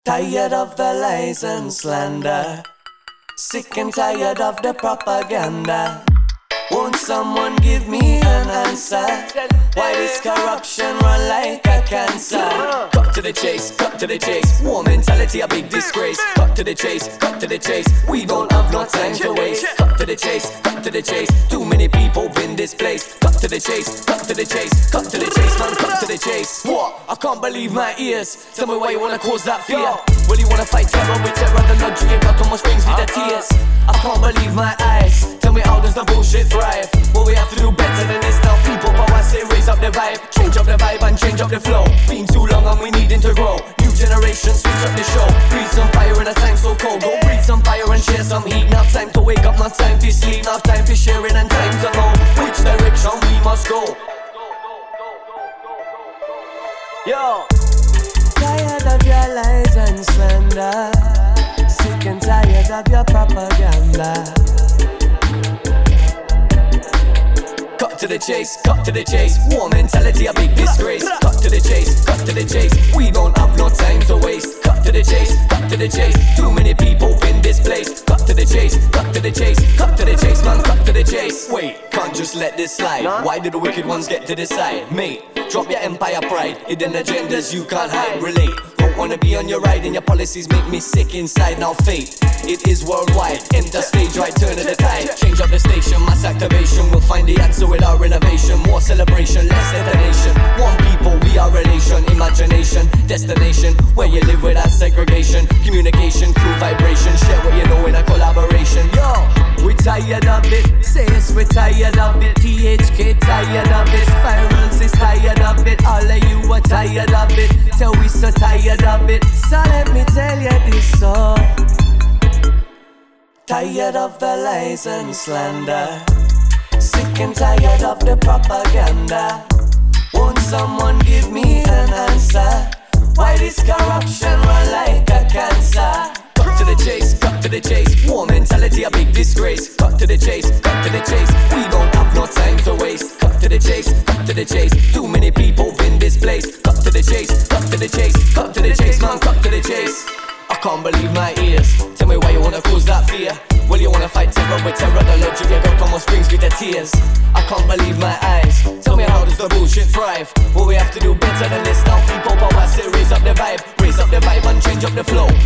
Tired of the lies and slander, sick and tired of the propaganda. Won't someone give me an answer? Why this corruption run like a cancer? Cut to the chase, cut to the chase. War mentality, a big disgrace. Cut to the chase, cut to the chase. We don't have no time to waste. Cut to the chase, cut to the chase. Too many people been displaced. Cut to the chase, cut to the chase. Cut to the chase, man, cut to the chase. What? I can't believe my ears. Tell me why you wanna cause that fear. Well, you wanna fight terror with terror. The luxury you got almost brings me the tears. I can't believe my eyes. Tell me how does the bullshit thrive? Well, we have to do better than this now. People power say raise up the vibe. Change up the vibe and change up the flow. Been too long and we needing to grow. New generation, switch up the show. Breathe some fire in a time so cold. Go breathe some fire and share some heat. Now time to wake up, not time to sleep. Now time for sharing and time to know which direction we must go. Yo, tired of your lies and slander, sick and tired of your propaganda. Cut to the chase, cut to the chase. War mentality, a big disgrace. Cut to the chase, cut to the chase. We don't have no time to waste. Cut to the chase, cut to the chase. Too many people been displaced. Cut to the chase, cut to the chase. Cut to the chase, man, cut to the chase. Wait, can't just let this slide. Why do the wicked ones get to decide? Mate, drop your empire pride. Hidden agendas you can't hide. Relate. Don't wanna be on your ride and your policies make me sick inside. Now fate, it is worldwide. Enter stage right, turn of the tide. Change up the station, mass activation. We'll find the answer with our innovation. More celebration, less detonation. One people, we are relation. Imagination, destination, where you live without segregation. Communication through vibration. Share what you know in a collaboration. Yo, we tired of it. Say yes, we're tired of it. THK tired of it. Spirals is tired of it. All of you are tired of it. Till we so tired of it. So let me tell you this so. Tired of the lies and slander, sick and tired of the propaganda. Won't someone give me an answer? Why this corruption run like a cancer? Cut to the chase, cut to the chase. War mentality, a big disgrace. Cut to the chase, cut to the chase. We don't have no time to waste. Cut to the chase, cut to the chase. Too many people been displaced. Cut to the chase, cut to the chase. Cut to the chase, man, cut to the chase. I can't believe my ears. Tell me why you wanna cause that fear. Well, you wanna fight terror with terror. The logic you got almost brings me to tears. I can't believe my eyes. Tell me how does the bullshit thrive? Well, we have to do better than this now. People power say raise up the vibe. Raise up the vibe and change up the flow.